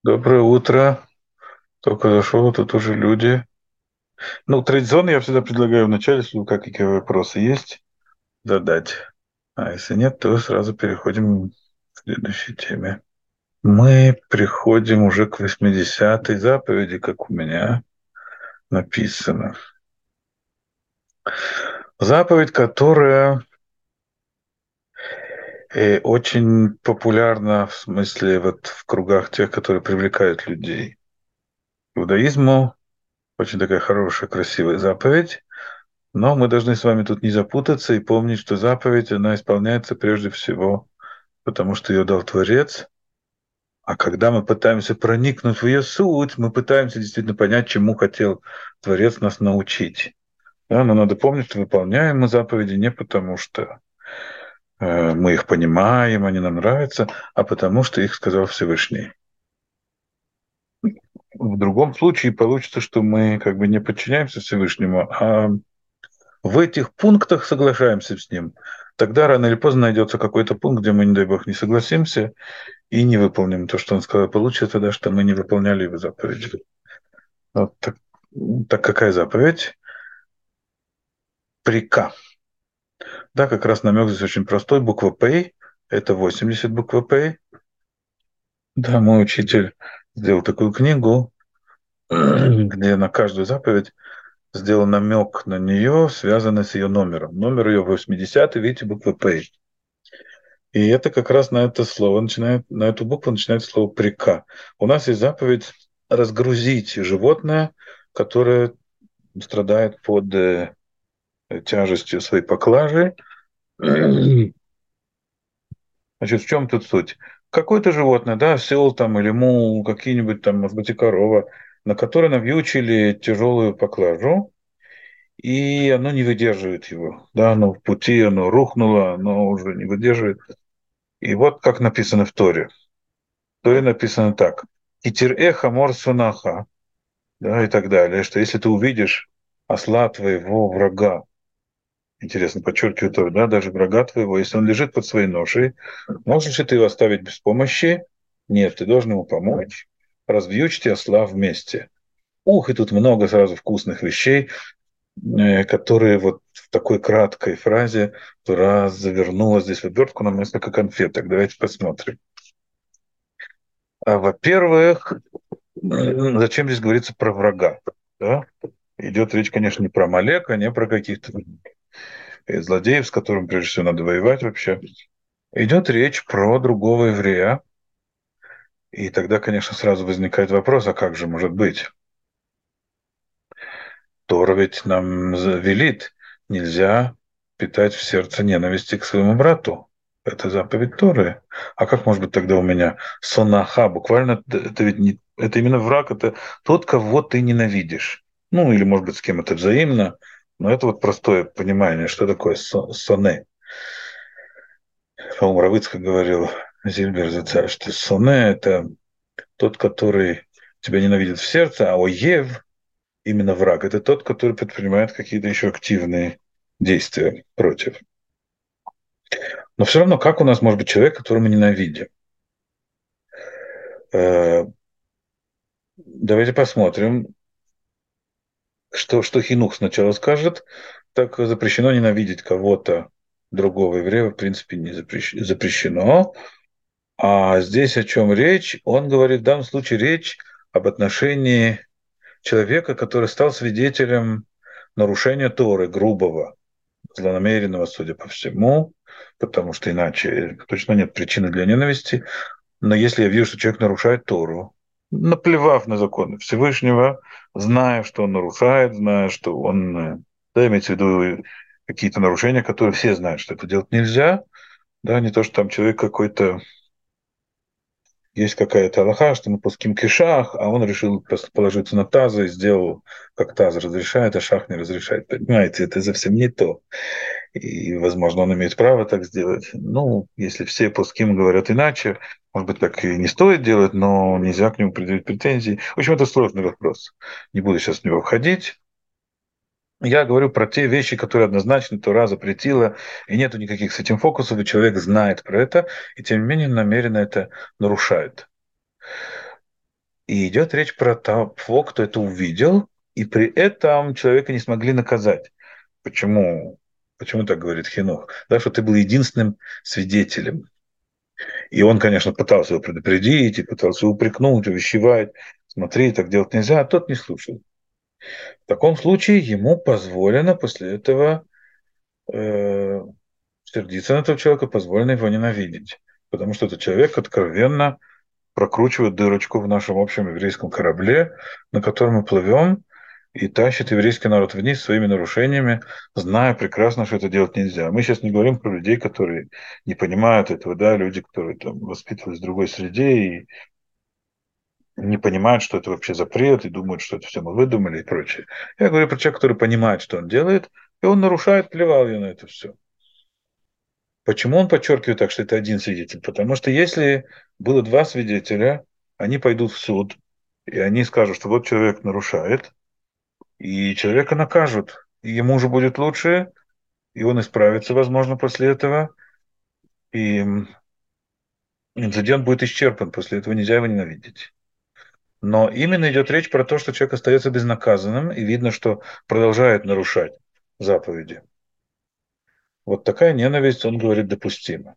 Доброе утро. Только зашел, тут уже люди. Ну, традиционно я всегда предлагаю вначале, если какие вопросы есть, задать. А если нет, то сразу переходим к следующей теме. Мы приходим уже к 80-й заповеди, как у меня написано. Заповедь, которая очень популярна в смысле вот в кругах тех, которые привлекают людей. К иудаизму очень такая хорошая, красивая заповедь. Но мы должны с вами тут не запутаться и помнить, что заповедь, она исполняется прежде всего, потому что ее дал Творец. А когда мы пытаемся проникнуть в ее суть, мы пытаемся действительно понять, чему хотел Творец нас научить. Да, но надо помнить, что выполняем мы заповеди не потому, что мы их понимаем, они нам нравятся, а потому что их сказал Всевышний. В другом случае получится, что мы как бы не подчиняемся Всевышнему, а в этих пунктах соглашаемся с ним. Тогда рано или поздно найдется какой-то пункт, где мы, не дай бог, не согласимся и не выполним то, что он сказал. Получится тогда, что мы не выполняли его заповедь. Вот так, так какая заповедь? Прика. Да, как раз намек здесь очень простой. Буква П. Это 80 буква П. Да, мой учитель сделал такую книгу, где на каждую заповедь сделал намек на нее, связанный с ее номером. Номер ее 80, видите, буква П. И это как раз на это слово начинает, на эту букву начинается слово прика. У нас есть заповедь разгрузить животное, которое страдает под тяжестью своей поклажи. Значит, в чем тут суть? Какое-то животное, да, осел там или мул, какие-нибудь там, может быть, и корова, на которой навьючили тяжелую поклажу, и оно не выдерживает его. Да, оно в пути, оно рухнуло, оно уже не выдерживает. И вот как написано в Торе. В Торе написано так. Китир хамор сунаха, да, и так далее, что если ты увидишь осла твоего врага, интересно, подчеркиваю то, да, даже врага твоего, если он лежит под своей ношей, можешь ли ты его оставить без помощи? Нет, ты должен ему помочь. Развьючьте осла вместе. Ух, и тут много сразу вкусных вещей, которые вот в такой краткой фразе Тура завернула здесь в обертку нам несколько конфеток. Давайте посмотрим. Во-первых, зачем здесь говорится про врага? Да? Идет речь, конечно, не про Малека, не про каких-то злодеев, с которыми, прежде всего, надо воевать вообще. Идет речь про другого еврея. И тогда, конечно, сразу возникает вопрос, а как же может быть? Тора ведь нам велит, нельзя питать в сердце ненависти к своему брату. Это заповедь Торы. А как может быть тогда у меня сонаха? Буквально это ведь не, это именно враг, это тот, кого ты ненавидишь. Ну, или, может быть, с кем это взаимно. Но это вот простое понимание, что такое соне. По-моему, Равыцкак говорил, Зильбер за царь, что соне – это тот, который тебя ненавидит в сердце, а оев, именно враг, это тот, который предпринимает какие-то еще активные действия против. Но все равно, как у нас может быть человек, которого мы ненавидим? Э, Давайте посмотрим, что Хинух сначала скажет. Так запрещено ненавидеть кого-то другого еврея, в принципе, не запрещено. А здесь о чем речь? Он говорит, в данном случае речь об отношении человека, который стал свидетелем нарушения Торы, грубого, злонамеренного, судя по всему, потому что иначе точно нет причины для ненависти. Но если я вижу, что человек нарушает Тору, наплевав на законы Всевышнего, зная, что он нарушает, зная, что он, да, имеется в виду какие-то нарушения, которые все знают, что это делать нельзя, да, не то, что там человек какой-то есть какая-то алаха, что мы пуским кишах, а он решил положиться на таза и сделал, как таз разрешает, а шах не разрешает. Понимаете, это совсем не то. И, возможно, он имеет право так сделать. Ну, если все пуским говорят иначе, может быть, так и не стоит делать, но нельзя к нему предъявить претензий. В общем, это сложный вопрос. Не буду сейчас в него входить. Я говорю про те вещи, которые однозначно Тора запретила, и нету никаких с этим фокусов, и человек знает про это, и тем не менее намеренно это нарушает. И идет речь про того, кто это увидел, и при этом человека не смогли наказать. Почему? Почему так говорит Хенох? Да, что ты был единственным свидетелем. И он, конечно, пытался его предупредить, и пытался упрекнуть, увещевать. Смотри, так делать нельзя, а тот не слушал. В таком случае ему позволено после этого э, сердиться на этого человека, позволено его ненавидеть. Потому что этот человек откровенно прокручивает дырочку в нашем общем еврейском корабле, на котором мы плывем, и тащит еврейский народ вниз своими нарушениями, зная прекрасно, что это делать нельзя. Мы сейчас не говорим про людей, которые не понимают этого, да, люди, которые там воспитывались в другой среде и не понимают, что это вообще запрет, и думают, что это все мы выдумали и прочее. Я говорю про человека, который понимает, что он делает, и он нарушает, плевал я на это все. Почему он подчеркивает так, что это один свидетель? Потому что если было два свидетеля, они пойдут в суд, и они скажут, что вот человек нарушает, и человека накажут. И ему уже будет лучше, и он исправится, возможно, после этого, и инцидент будет исчерпан, после этого нельзя его ненавидеть. Но именно идет речь про то, что человек остается безнаказанным, и видно, что продолжает нарушать заповеди. Вот такая ненависть, он говорит, допустима.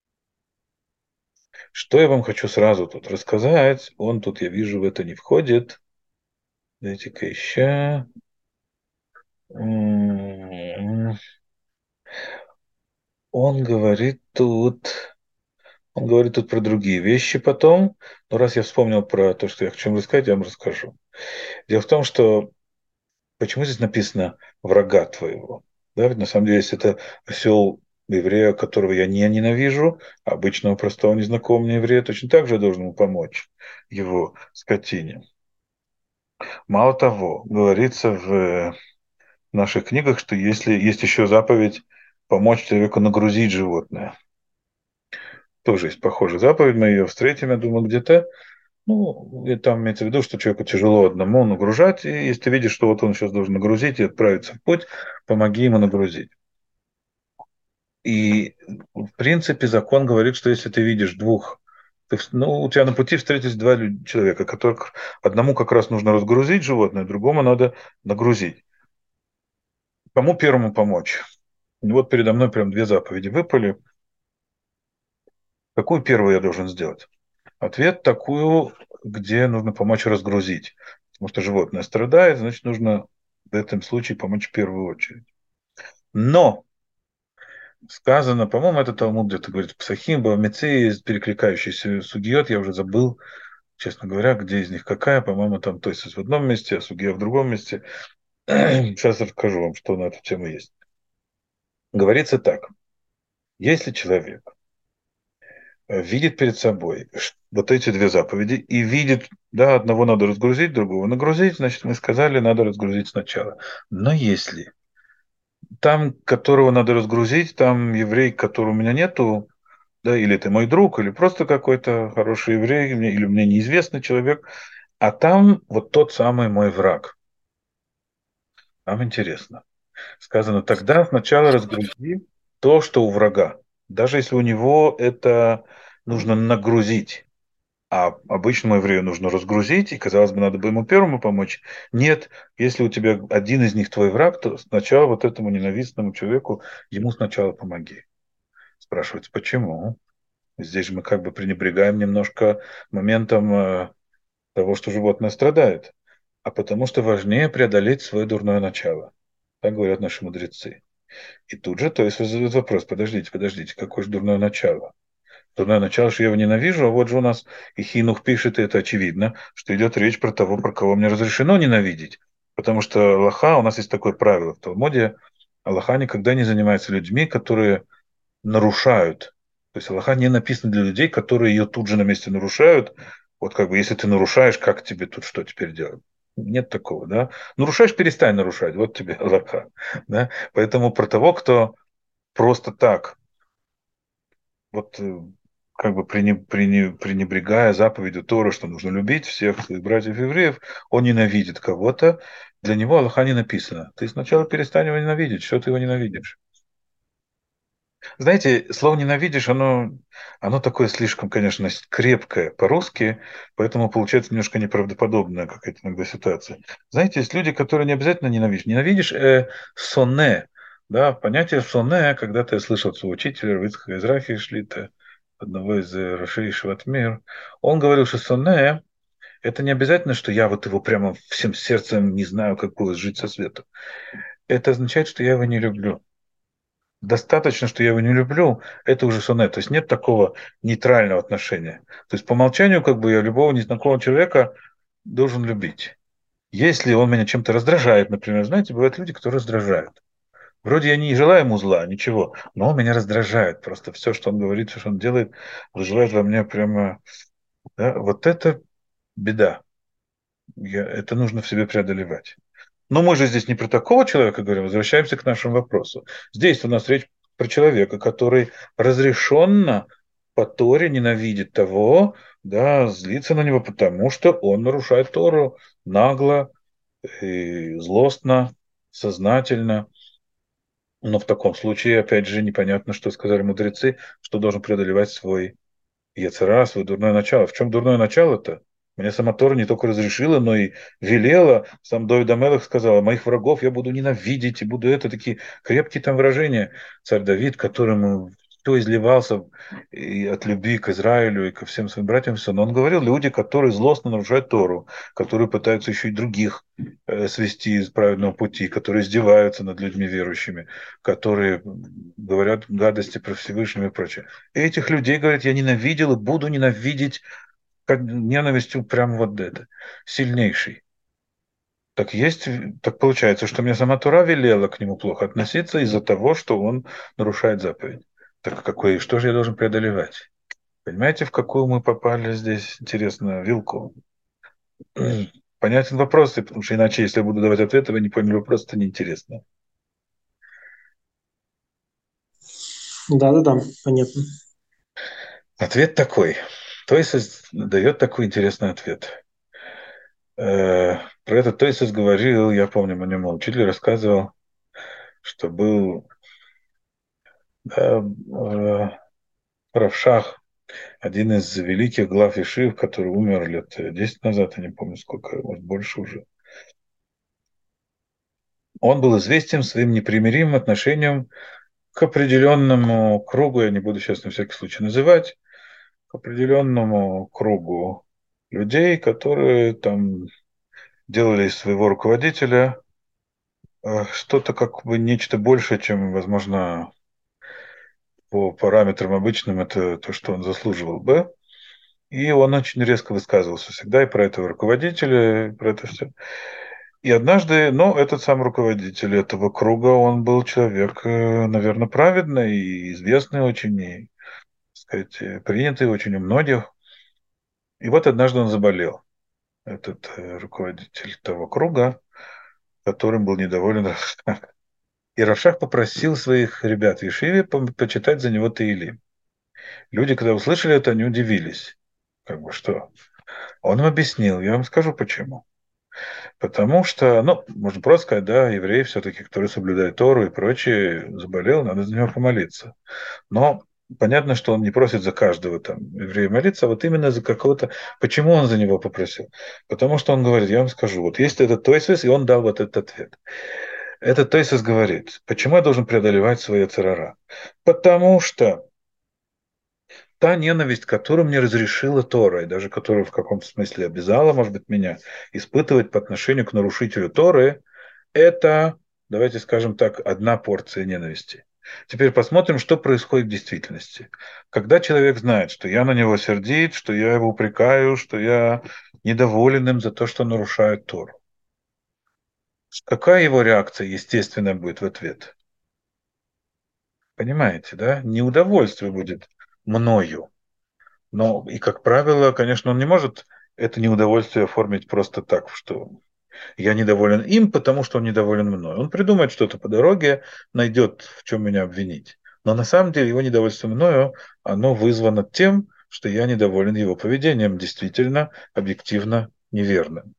Что я вам хочу сразу тут рассказать, он тут, я вижу, в это не входит. Дайте-ка еще. Он говорит тут, он говорит тут про другие вещи потом, но раз я вспомнил про то, что я хочу вам рассказать, я вам расскажу. Дело в том, что почему здесь написано «врага твоего»? Да, ведь на самом деле, если это осел еврея, которого я не ненавижу, а обычного простого незнакомого мне еврея, точно так же я должен ему помочь его скотине. Мало того, говорится в наших книгах, что если есть еще заповедь помочь человеку нагрузить животное. Тоже есть похожая заповедь, мы ее встретим, я думаю, где-то. Ну, и там имеется в виду, что человеку тяжело одному нагружать, и если ты видишь, что вот он сейчас должен нагрузить и отправиться в путь, помоги ему нагрузить. И, в принципе, закон говорит, что если ты видишь двух, ну, у тебя на пути встретились два человека, которых одному как раз нужно разгрузить животное, другому надо нагрузить. Кому первому помочь? И вот передо мной прям две заповеди выпали. Какую первую я должен сделать? Ответ такую, где нужно помочь разгрузить. Потому что животное страдает, значит, нужно в этом случае помочь в первую очередь. Но сказано, по-моему, это Талмуд где-то говорит, Псахим, Бавмеци, перекликающийся сугиот, я уже забыл, честно говоря, где из них какая, по-моему, там, то есть в одном месте, а сугия в другом месте. Сейчас расскажу вам, что на эту тему есть. Говорится так, если человек видит перед собой вот эти две заповеди и видит, да, одного надо разгрузить, другого нагрузить, значит, мы сказали, надо разгрузить сначала. Но если там, которого надо разгрузить, там еврей, которого у меня нету, да, или это мой друг, или просто какой-то хороший еврей, или мне неизвестный человек, а там вот тот самый мой враг. Нам интересно. Сказано, тогда сначала разгрузи то, что у врага. Даже если у него это нужно нагрузить. А обычному еврею нужно разгрузить, и, казалось бы, надо бы ему первому помочь. Нет, если у тебя один из них твой враг, то сначала вот этому ненавистному человеку, ему сначала помоги. Спрашивается, почему? Здесь же мы как бы пренебрегаем немножко моментом того, что животное страдает. А потому что важнее преодолеть свое дурное начало. Так говорят наши мудрецы. И тут же, то есть, задают вопрос, подождите, какое же дурное начало? Дурное начало, что я его ненавижу, а вот же у нас и Хинух пишет, и это очевидно, что идет речь про того, про кого мне разрешено ненавидеть. Потому что Аллаха, у нас есть такое правило в Талмуде, Аллаха никогда не занимается людьми, которые нарушают. То есть Аллаха не написано для людей, которые ее тут же на месте нарушают. Вот как бы, если ты нарушаешь, как тебе тут что теперь делать? Нет такого, да? Нарушаешь, перестань нарушать. Вот тебе Аллаха. Да? Поэтому про того, кто просто так вот как бы пренебрегая заповедью Торы, что нужно любить всех своих братьев евреев, он ненавидит кого-то, для него Аллаха не написано. Ты сначала перестань его ненавидеть, что ты его ненавидишь? Знаете, слово «ненавидишь», оно такое слишком, конечно, крепкое по-русски, поэтому получается немножко неправдоподобная какая-то иногда ситуация. Знаете, есть люди, которые не обязательно ненавидишь. Ненавидишь «соне». Да, понятие «соне», когда-то я слышал от своего учителя, Равицкого из Рахи Шлита, одного из Рашей Шватмир. Он говорил, что «соне» — это не обязательно, что я вот его прямо всем сердцем не знаю, как было жить со светом. Это означает, что я его не люблю. Достаточно, что я его не люблю, это уже сонет. То есть нет такого нейтрального отношения. То есть по умолчанию как бы я любого незнакомого человека должен любить. Если он меня чем-то раздражает, например, знаете, бывают люди, которые раздражают. Вроде я не желаю ему зла, ничего, но он меня раздражает. Просто все, что он говорит, все, что он делает, вызывает во мне прямо... Да, вот это беда. Это нужно в себе преодолевать. Но мы же здесь не про такого человека говорим, возвращаемся к нашему вопросу. Здесь у нас речь про человека, который разрешенно по Торе ненавидит того, да, злится на него, потому что он нарушает Тору нагло и злостно, сознательно. Но в таком случае, опять же, непонятно, что сказали мудрецы, что должен преодолевать свой Ецара, свое дурное начало. В чем дурное начало-то? Мне сама Тора не только разрешила, но и велела. Сам Давид Амелах сказал: моих врагов я буду ненавидеть, и буду это такие крепкие там выражения. Царь Давид, которому все изливался и от любви к Израилю и ко всем своим братьям, все. Но он говорил, люди, которые злостно нарушают Тору, которые пытаются еще и других свести из праведного пути, которые издеваются над людьми верующими, которые говорят гадости про Всевышнего и прочее. Этих людей, говорит, я ненавидел и буду ненавидеть как ненавистью прям вот это, сильнейший. Так есть, так получается, что мне сама Тура велела к нему плохо относиться из-за того, что он нарушает заповедь. Так какой, что же я должен преодолевать? Понимаете, в какую мы попали здесь, интересно, вилку? Понятен вопрос, потому что иначе, если я буду давать ответы, вы не поняли вопрос, это неинтересно. Да-да-да, понятно. Ответ такой. То есть дает такой интересный ответ. Про этот Тойсус говорил, я помню, мне мой учитель рассказывал, что был да, Равшах, один из великих глав Ешив, который умер лет 10 назад, я не помню сколько, может больше уже. Он был известен своим непримиримым отношением к определенному кругу, я не буду сейчас на всякий случай называть, к определенному кругу людей, которые там делали из своего руководителя что-то как бы нечто большее, чем, возможно, по параметрам обычным это то, что он заслуживал бы. И он очень резко высказывался всегда и про этого руководителя, и про это все. И однажды, ну, этот сам руководитель этого круга, он был человек, наверное, праведный и известный очень, и, так сказать, принятый очень у многих. И вот однажды он заболел, этот руководитель того круга, которым был недоволен Равшах. И Равшах попросил своих ребят в Ешиве почитать за него Таилим. Люди, когда услышали это, они удивились. Как бы что? Он им объяснил, я вам скажу почему. Потому что, ну, можно просто сказать, да, еврей все-таки, который соблюдает Тору и прочее, заболел, надо за него помолиться. Но понятно, что он не просит за каждого там еврея молиться, а вот именно за какого-то... Почему он за него попросил? Потому что он говорит, я вам скажу, вот есть этот Тойсис, и он дал вот этот ответ. Этот Тойсис говорит, почему я должен преодолевать свои царара? Потому что та ненависть, которую мне разрешила Тора, и даже которую в каком-то смысле обязала, может быть, меня испытывать по отношению к нарушителю Торы, это, давайте скажем так, одна порция ненависти. Теперь посмотрим, что происходит в действительности. Когда человек знает, что я на него сердит, что я его упрекаю, что я недоволен им за то, что нарушает Тору. Какая его реакция естественная будет в ответ? Понимаете, да? Неудовольствие будет мною. Но и, как правило, конечно, он не может это неудовольствие оформить просто так, что я недоволен им, потому что он недоволен мной. Он придумает что-то по дороге, найдет, в чем меня обвинить. Но на самом деле его недовольство мною, оно вызвано тем, что я недоволен его поведением, действительно, объективно неверным,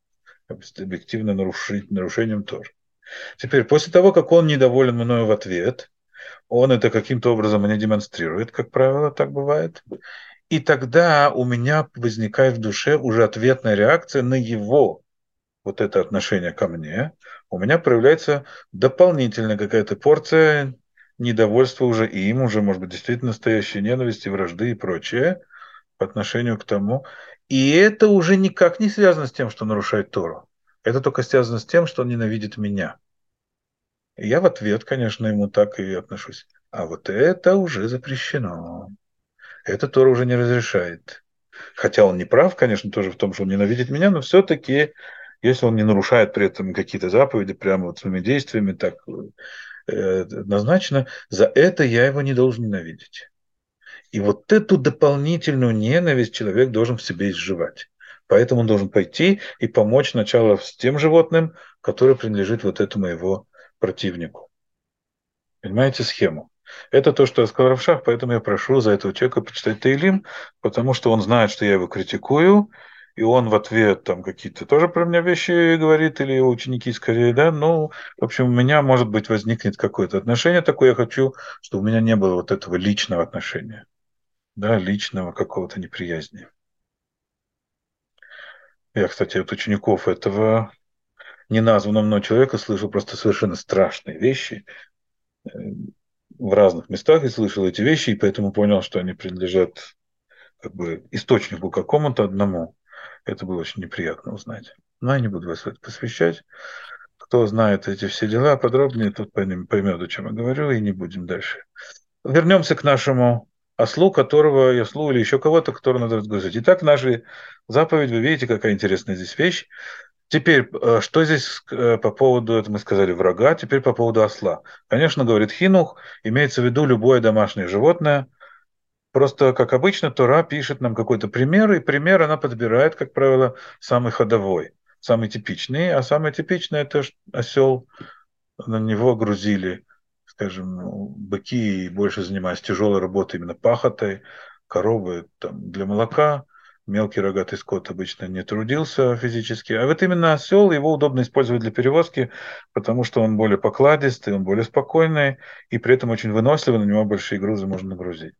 объективно нарушением тоже. Теперь, после того, как он недоволен мною в ответ, Он это каким-то образом мне демонстрирует, как правило, так бывает. И тогда у меня возникает в душе уже ответная реакция на его вот это отношение ко мне. У меня проявляется дополнительная какая-то порция недовольства уже им, уже, может быть, действительно настоящей ненависти, вражды и прочее по отношению к тому. И это уже никак не связано с тем, что нарушает Тору. Это только связано с тем, что он ненавидит меня. И я в ответ, конечно, ему так и отношусь. А вот это уже запрещено. Это Тора уже не разрешает. Хотя он не прав, конечно, тоже в том, что он ненавидит меня, но все-таки, если он не нарушает при этом какие-то заповеди прямо вот своими действиями, так однозначно, за это я его не должен ненавидеть. И вот эту дополнительную ненависть человек должен в себе изживать. Поэтому он должен пойти и помочь сначала с тем животным, которое принадлежит вот этому его противнику. Понимаете схему? Это то, что я сказал Равшах, поэтому я прошу за этого человека почитать Таилим, потому что он знает, что я его критикую, и он в ответ там какие-то тоже про меня вещи говорит, или его ученики скорее, да, ну, в общем, у меня, может быть, возникнет какое-то отношение такое, я хочу, чтобы у меня не было вот этого личного отношения, да, личного какого-то неприязни. Я, кстати, от учеников этого неназванного мной человека слышал просто совершенно страшные вещи, в разных местах и слышал эти вещи, и поэтому понял, что они принадлежат как бы источнику какому-то одному. Это было очень неприятно узнать. Но я не буду вас в это посвящать. Кто знает эти все дела подробнее, тот поймет, о чем я говорю, и не будем дальше. Вернемся к нашему ослу, которого, ослу или еще кого-то, которого надо разгрузить. Итак, наши заповедь, вы видите, какая интересная здесь вещь. Теперь, что здесь по поводу, это мы сказали, врага, теперь по поводу осла. Конечно, говорит Хинух, имеется в виду любое домашнее животное. Просто, как обычно, Тора пишет нам какой-то пример, и пример она подбирает, как правило, самый ходовой, самый типичный. А самый типичный – это осел, на него грузили, скажем, ну, быки, и больше занимаясь тяжелой работой, именно пахотой, коровы там, для молока. Мелкий рогатый скот обычно не трудился физически. А вот именно осел, его удобно использовать для перевозки, потому что он более покладистый, он более спокойный, и при этом очень выносливый, на него большие грузы можно нагрузить.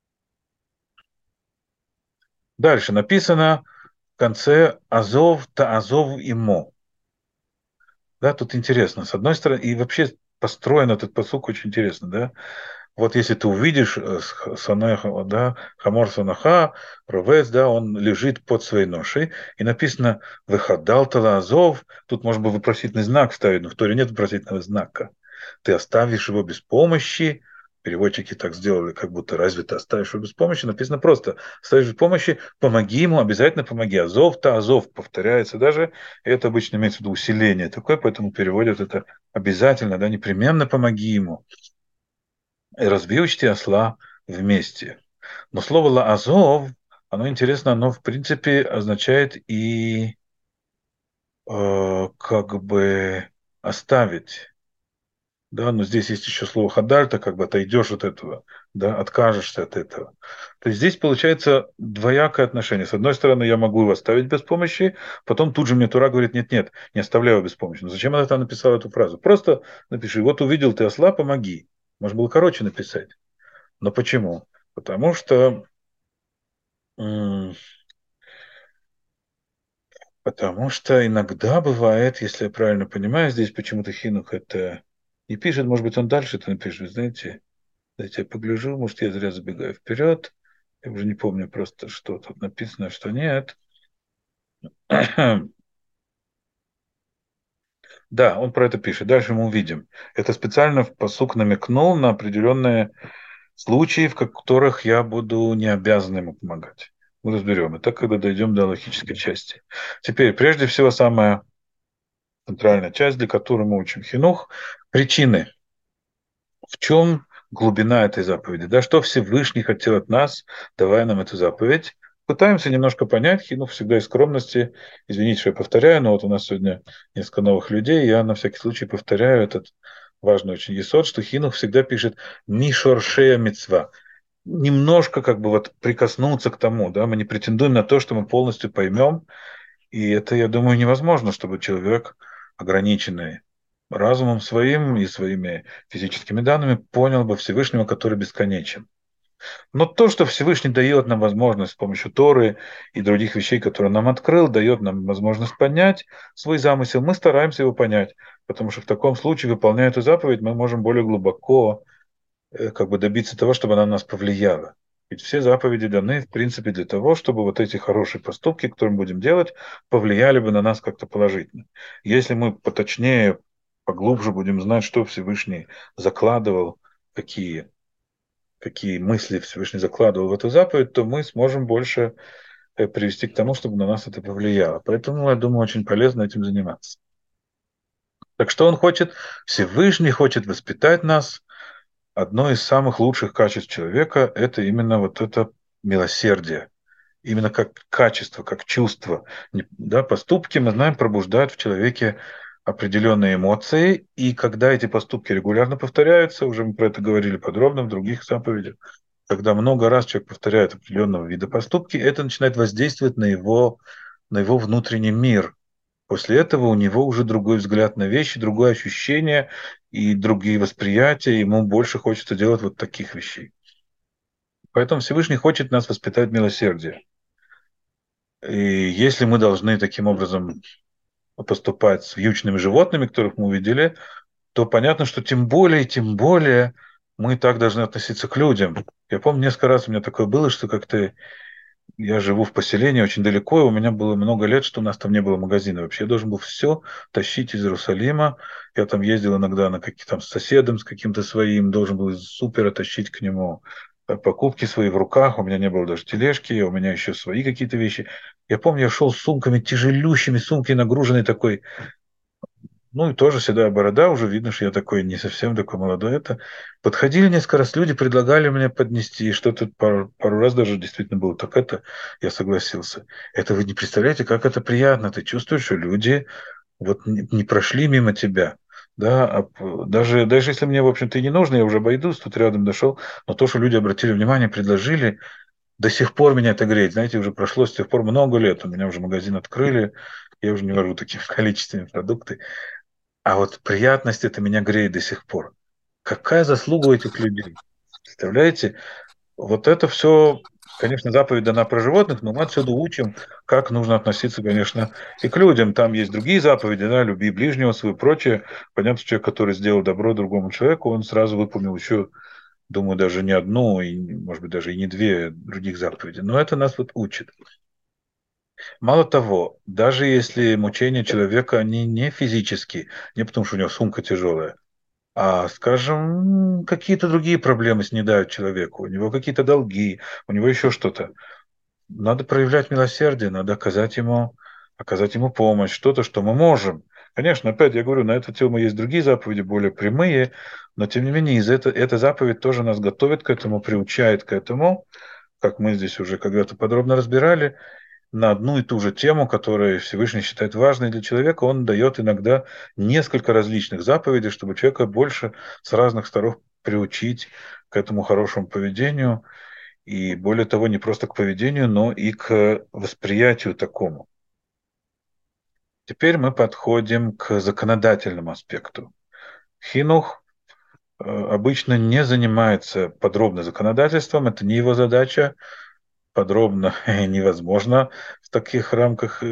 Дальше написано в конце Азов, та Азов и Мо. Да, тут интересно. С одной стороны, и вообще построен этот посук очень интересно, да. Вот если ты увидишь Санеха, да, Хамор Санаха, Ровец, да, он лежит под своей ношей, и написано «Выходал тала Азов», тут можно бы вопросительный знак ставить, но в Торе нет вопросительного знака. Ты оставишь его без помощи, переводчики так сделали, как будто разве ты оставишь его без помощи, написано просто «оставишь без помощи, помоги ему, обязательно помоги». Азов-то, Азов повторяется даже, и это обычно имеется в виду усиление такое, поэтому переводят это обязательно, да, непременно помоги ему. Разбей учти осла вместе. Но слово лаазов, оно интересно, оно в принципе означает и как бы оставить. Да, но здесь есть еще слово хадальта, как бы отойдешь от этого, да, откажешься от этого. То есть здесь получается двоякое отношение. С одной стороны, я могу его оставить без помощи, потом тут же мне Тура говорит, нет-нет, не оставляю его без помощи. Но зачем она там написала эту фразу? Просто напиши, вот увидел ты осла, помоги. Можно было короче написать. Но почему? Потому что, м, потому что иногда бывает, если я правильно понимаю, здесь почему-то Хинух это не пишет, может быть, он дальше это напишет, знаете, дайте я погляжу, может, я зря забегаю вперед, я уже не помню просто, что тут написано, а что нет. Да, он про это пишет. Дальше мы увидим. Это специально в посук намекнул на определенные случаи, в которых я буду не обязан ему помогать. Мы разберем это, когда дойдем до логической части. Теперь, прежде всего, самая центральная часть, для которой мы учим хинух, причины. В чем глубина этой заповеди? Да, что Всевышний хотел от нас, давая нам эту заповедь? Пытаемся немножко понять, хинух всегда из скромности. Извините, что я повторяю, но вот у нас сегодня несколько новых людей, я на всякий случай повторяю этот важный очень есот, что хинух всегда пишет «мишоршея мецва». Немножко как бы вот прикоснуться к тому, да, мы не претендуем на то, что мы полностью поймем, и это, я думаю, невозможно, чтобы человек ограниченный разумом своим и своими физическими данными понял бы Всевышнего, который бесконечен. Но то, что Всевышний дает нам возможность с помощью Торы и других вещей, которые нам открыл, дает нам возможность понять свой замысел, мы стараемся его понять, потому что в таком случае, выполняя эту заповедь, мы можем более глубоко как бы добиться того, чтобы она на нас повлияла. Ведь все заповеди даны, в принципе, для того, чтобы вот эти хорошие поступки, которые мы будем делать, повлияли бы на нас как-то положительно. Если мы поточнее, поглубже будем знать, что Всевышний закладывал, какие мысли Всевышний закладывал в эту заповедь, то мы сможем больше привести к тому, чтобы на нас это повлияло. Поэтому, я думаю, очень полезно этим заниматься. Так что он хочет? Всевышний хочет воспитать нас. Одно из самых лучших качеств человека – это именно вот это милосердие. Именно как качество, как чувство. Да, поступки, мы знаем, пробуждают в человеке определенные эмоции, и когда эти поступки регулярно повторяются, уже мы про это говорили подробно в других заповедях, когда много раз человек повторяет определенного вида поступки, это начинает воздействовать на его внутренний мир. После этого у него уже другой взгляд на вещи, другое ощущение и другие восприятия. Ему больше хочется делать вот таких вещей. Поэтому Всевышний хочет нас воспитать милосердие. И если мы должны таким образом поступать с вьючными животными, которых мы увидели, то понятно, что тем более мы так должны относиться к людям. Я помню, несколько раз у меня такое было, что как-то я живу в поселении очень далеко, и у меня было много лет, что у нас там не было магазина вообще. Я должен был все тащить из Иерусалима. Я там ездил иногда на какие там с соседом, с каким-то своим, должен был из супера тащить к нему покупки свои в руках. У меня не было даже тележки, у меня еще свои какие-то вещи. Я помню, я шел с сумками, тяжелющими, сумки нагруженной такой, ну и тоже седая борода, уже видно, что я такой не совсем такой молодой. Это подходили несколько раз люди, предлагали мне поднести, что-то пару раз даже действительно было. Так это я согласился. Это вы не представляете, как это приятно. Ты чувствуешь, что люди вот не прошли мимо тебя. Да, даже если мне, в общем-то, и не нужно, я уже обойдусь, тут рядом дошел, но то, что люди обратили внимание, предложили, до сих пор меня это греет. Знаете, уже прошло с тех пор много лет, у меня уже магазин открыли, я уже не вожу такими количествами продукты. А вот приятность это меня греет до сих пор. Какая заслуга у этих людей? Представляете? Вот это все, конечно, заповедь дана про животных, но мы отсюда учим, как нужно относиться, конечно, и к людям. Там есть другие заповеди, да, люби ближнего своего и прочее. Понятно, что человек, который сделал добро другому человеку, он сразу выполнил еще, думаю, даже не одну, и, может быть, даже и не две других заповеди. Но это нас вот учит. Мало того, даже если мучения человека, они не физические, не потому что у него сумка тяжелая, а, скажем, какие-то другие проблемы снедают человеку, у него какие-то долги, у него еще что-то. Надо проявлять милосердие, надо оказать ему помощь, что-то, что мы можем. Конечно, опять я говорю, на эту тему есть другие заповеди, более прямые, но тем не менее эта заповедь тоже нас готовит к этому, приучает к этому, как мы здесь уже когда-то подробно разбирали, на одну и ту же тему, которую Всевышний считает важной для человека, он дает иногда несколько различных заповедей, чтобы человека больше с разных сторон приучить к этому хорошему поведению. И более того, не просто к поведению, но и к восприятию такому. Теперь мы подходим к законодательному аспекту. Хинух обычно не занимается подробно законодательством, это не его задача, подробно невозможно в таких рамках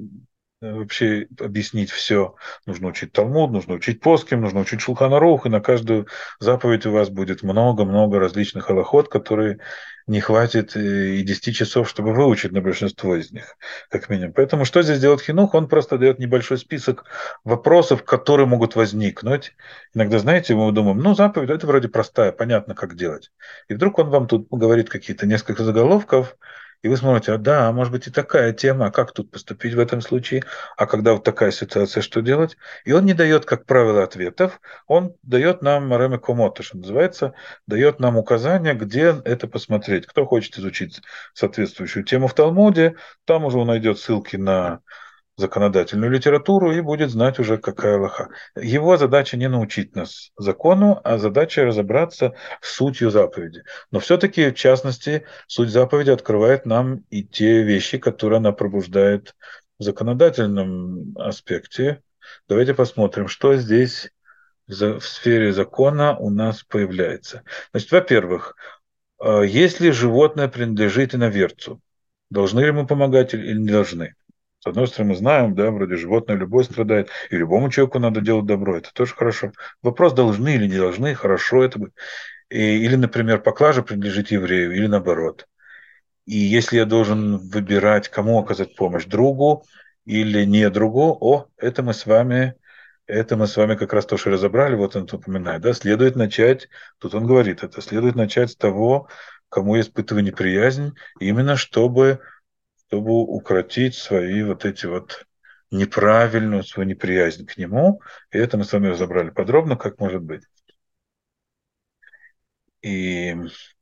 вообще объяснить все. Нужно учить Талмуд, нужно учить Поским, нужно учить Шулхан Арух, и на каждую заповедь у вас будет много-много различных алахот, которые не хватит и 10 часов, чтобы выучить на большинство из них, как минимум. Поэтому что здесь делает Хинух? Он просто дает небольшой список вопросов, которые могут возникнуть. Иногда, знаете, мы думаем, ну, заповедь, это вроде простая, понятно, как делать. И вдруг он вам тут говорит какие-то несколько заголовков, и вы смотрите, а да, может быть и такая тема, а как тут поступить в этом случае, а когда вот такая ситуация, что делать? И он не дает, как правило, ответов, он дает нам Реме Комото, что называется, дает нам указания, где это посмотреть. Кто хочет изучить соответствующую тему в Талмуде, там уже он найдет ссылки на законодательную литературу и будет знать уже, какая Аллаха. Его задача не научить нас закону, а задача разобраться с сутью заповеди. Но все-таки, в частности, суть заповеди открывает нам и те вещи, которые она пробуждает в законодательном аспекте. Давайте посмотрим, что здесь в сфере закона у нас появляется. Значит, во-первых, если животное принадлежит иноверцу, должны ли мы помогать или не должны? С одной стороны, мы знаем, да, вроде животное любой страдает, и любому человеку надо делать добро, это тоже хорошо. Вопрос, должны или не должны, хорошо это бы. Или, например, поклажа принадлежит еврею, или наоборот. И если я должен выбирать, кому оказать помощь, другу или не другу, это мы с вами как раз то, что разобрали, вот он тут упоминает, да, следует начать, тут он говорит это, следует начать с того, кому я испытываю неприязнь, именно чтобы укротить свои вот эти вот неправильную свою неприязнь к нему. И это мы с вами разобрали подробно, как может быть. И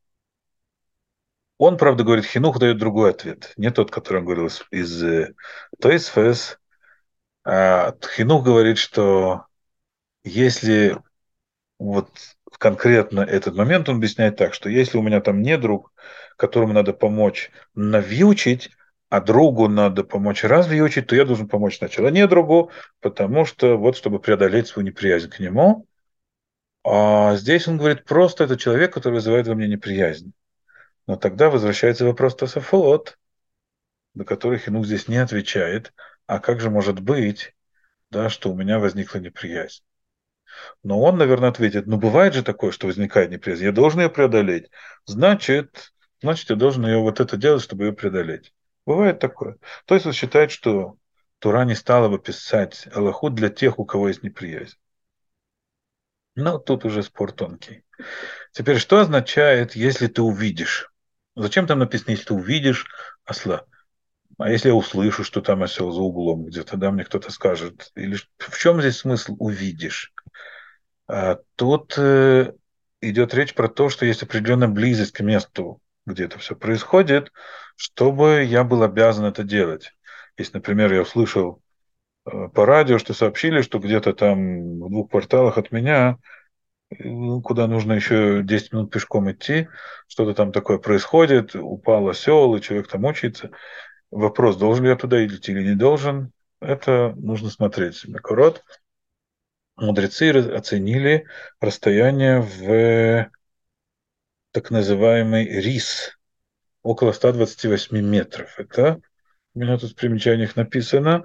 он, правда, говорит, Хинух дает другой ответ, не тот, который он говорил из Тойсфес. Хинух говорит, что если вот конкретно этот момент, он объясняет так, что если у меня там не друг, которому надо помочь навьючить, а другу надо помочь развьючить, то я должен помочь сначала не другу, потому что вот чтобы преодолеть свою неприязнь к нему. А здесь он говорит, просто это человек, который вызывает во мне неприязнь. Но тогда возвращается вопрос Тософот, на который Хинук здесь не отвечает. А как же может быть, да, что у меня возникла неприязнь? Но он, наверное, ответит, ну бывает же такое, что возникает неприязнь, я должен ее преодолеть. Значит, я должен ее вот это делать, чтобы ее преодолеть. Бывает такое. То есть он считает, что Тура не стала бы писать Аллаху для тех, у кого есть неприязнь. Но тут уже спор тонкий. Теперь, что означает, если ты увидишь? Зачем там написано, если ты увидишь осла? А если я услышу, что там осел за углом где-то, да, мне кто-то скажет. Или в чем здесь смысл увидишь? Тут идет речь про то, что есть определенная близость к месту, где это все происходит, чтобы я был обязан это делать. Если, например, я услышал по радио, что сообщили, что где-то там в 2 кварталах от меня, куда нужно еще 10 минут пешком идти, что-то там такое происходит, упал осел, и человек там мучается. Вопрос, должен ли я туда идти или не должен, это нужно смотреть. Мекорот. Мудрецы оценили расстояние в так называемый рис, около 128 метров. Это у меня тут в примечаниях написано.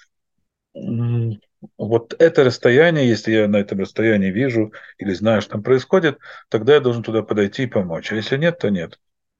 Вот это расстояние, если я на этом расстоянии вижу или знаю, что там происходит, тогда я должен туда подойти и помочь. А если нет, то нет.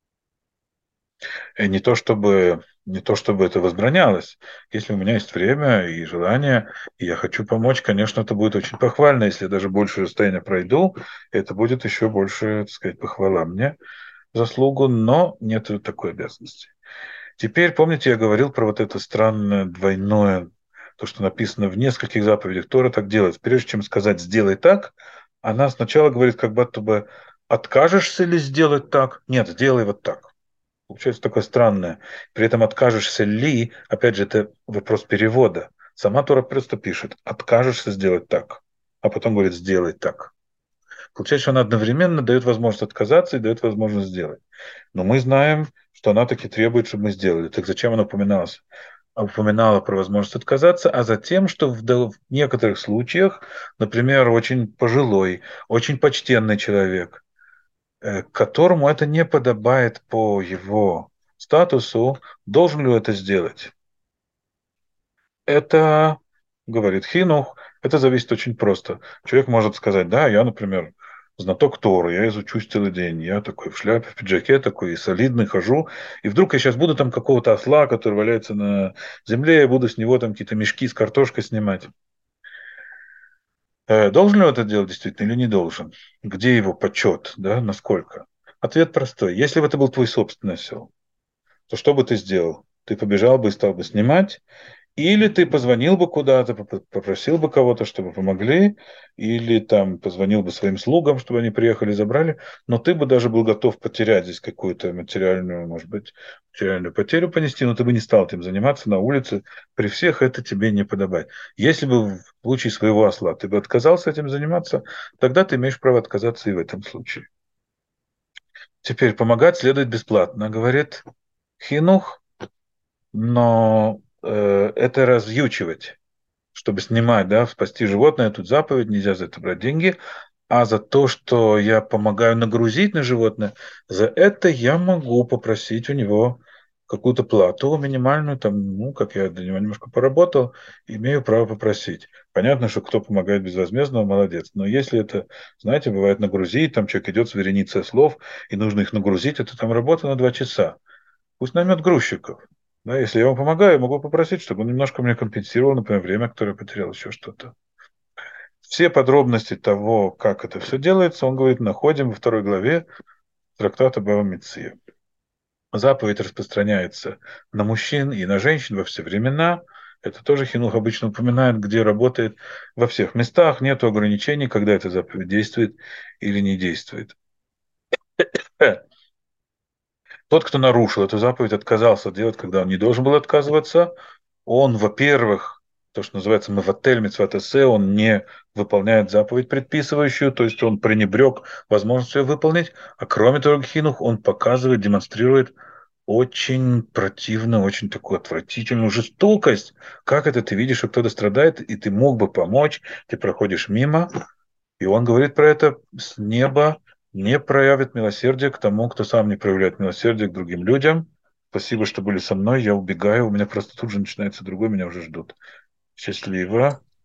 Не то чтобы это возбранялось. Если у меня есть время и желание, и я хочу помочь, конечно, это будет очень похвально. Если я даже больше расстояния пройду, это будет еще больше, так сказать, похвала мне заслугу, но нет такой обязанности. Теперь, помните, я говорил про вот это странное двойное, то, что написано в нескольких заповедях. Тора так делает. Прежде чем сказать «сделай так», она сначала говорит, как будто бы «откажешься ли сделать так?» Нет, сделай вот так. Получается такое странное. При этом откажешься ли, опять же, это вопрос перевода. Сама Тора просто пишет, откажешься сделать так, а потом говорит, сделай так. Получается, что она одновременно дает возможность отказаться и дает возможность сделать. Но мы знаем, что она таки требует, чтобы мы сделали. Так зачем она упоминалась? Упоминала про возможность отказаться, а затем, что в некоторых случаях, например, очень пожилой, очень почтенный человек, которому это не подобает по его статусу, должен ли он это сделать? Это, говорит Хинух, это зависит очень просто. Человек может сказать, да, я, например, знаток Торы, я изучусь целый день, я такой в шляпе, в пиджаке такой солидный хожу, и вдруг я сейчас буду там какого-то осла, который валяется на земле, я буду с него там какие-то мешки с картошкой снимать. Должен ли он это делать действительно или не должен? Где его почет, да, насколько? Ответ простой. Если бы это был твой собственный осел, то что бы ты сделал? Ты побежал бы и стал бы снимать, или ты позвонил бы куда-то, попросил бы кого-то, чтобы помогли, или там позвонил бы своим слугам, чтобы они приехали и забрали, но ты бы даже был готов потерять здесь какую-то материальную, может быть, материальную потерю понести, но ты бы не стал этим заниматься на улице. При всех это тебе не подобает. Если бы в случае своего осла ты бы отказался этим заниматься, тогда ты имеешь право отказаться и в этом случае. Теперь помогать следует бесплатно, говорит Хинух, но это развьючивать. чтобы снимать, да, спасти животное, тут заповедь, нельзя за это брать деньги. А за то, что я помогаю нагрузить на животное, за это я могу попросить у него какую-то плату минимальную, там, ну, как я для него немножко поработал, имею право попросить. Понятно, что кто помогает безвозмездно, молодец. Но если это, знаете, бывает нагрузить, там человек идет с вереницей слов, и нужно их нагрузить, это там работа на 2 часа. Пусть наймет грузчиков. Да, если я ему помогаю, я могу попросить, чтобы он немножко мне компенсировал, например, время, которое я потерял, еще что-то. Все подробности того, как это все делается, он говорит, находим во 2 главе трактата Бава Меция. Заповедь распространяется на мужчин и на женщин во все времена. Это тоже Хинух обычно упоминает, где работает во всех местах. Нет ограничений, когда эта заповедь действует или не действует. Тот, кто нарушил эту заповедь, отказался делать, когда он не должен был отказываться, он, во-первых, то, что называется меватель мицват эссе, он не выполняет заповедь предписывающую, то есть он пренебрег возможностью ее выполнить, а кроме того, хинух, он показывает, демонстрирует очень противную, очень такую отвратительную жестокость. Как это ты видишь, что кто-то страдает, и ты мог бы помочь, ты проходишь мимо, и он говорит про это с неба, не проявит милосердие к тому, кто сам не проявляет милосердие к другим людям. Спасибо, что были со мной, я убегаю, у меня просто тут же начинается другой, меня уже ждут. Счастливо.